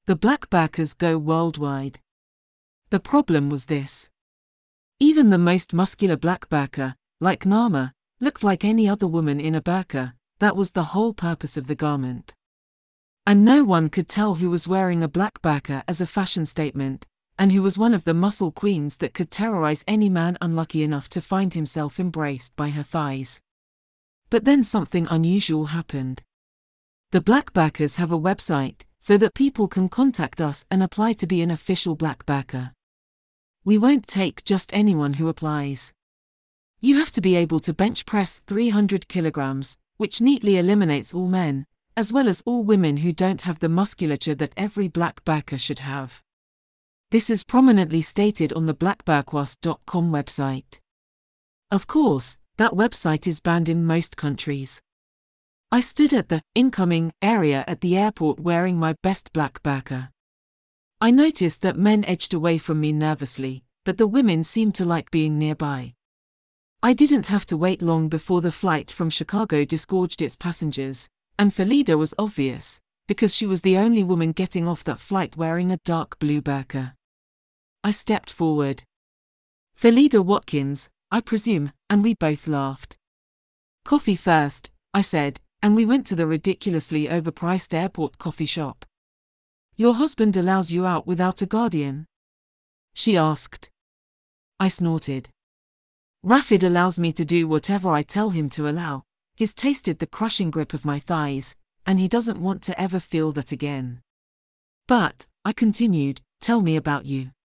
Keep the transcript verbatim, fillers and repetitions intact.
The blackbackers go worldwide. The problem was this. Even the most muscular blackbacker, like Naama, looked like any other woman in a burqa. That was the whole purpose of the garment. And no one could tell who was wearing a blackbacker as a fashion statement, and who was one of the muscle queens that could terrorize any man unlucky enough to find himself embraced by her thighs. But then something unusual happened. The blackbackers have a website, so that people can contact us and apply to be an official blackbacker. We won't take just anyone who applies. You have to be able to bench press three hundred kilograms, which neatly eliminates all men, as well as all women who don't have the musculature that every blackbacker should have. This is prominently stated on the blackbackwas dot com website. Of course, that website is banned in most countries. I stood at the incoming area at the airport wearing my best blackbacker. I noticed that men edged away from me nervously, but the women seemed to like being nearby. I didn't have to wait long before the flight from Chicago disgorged its passengers, and Felida was obvious, because she was the only woman getting off that flight wearing a dark blue burqa. I stepped forward. Felida Watkins, I presume, and we both laughed. Coffee first, I said, and we went to the ridiculously overpriced airport coffee shop. Your husband allows you out without a guardian? She asked. I snorted. Rafid allows me to do whatever I tell him to allow. He's tasted the crushing grip of my thighs, and he doesn't want to ever feel that again. But, I continued, tell me about you.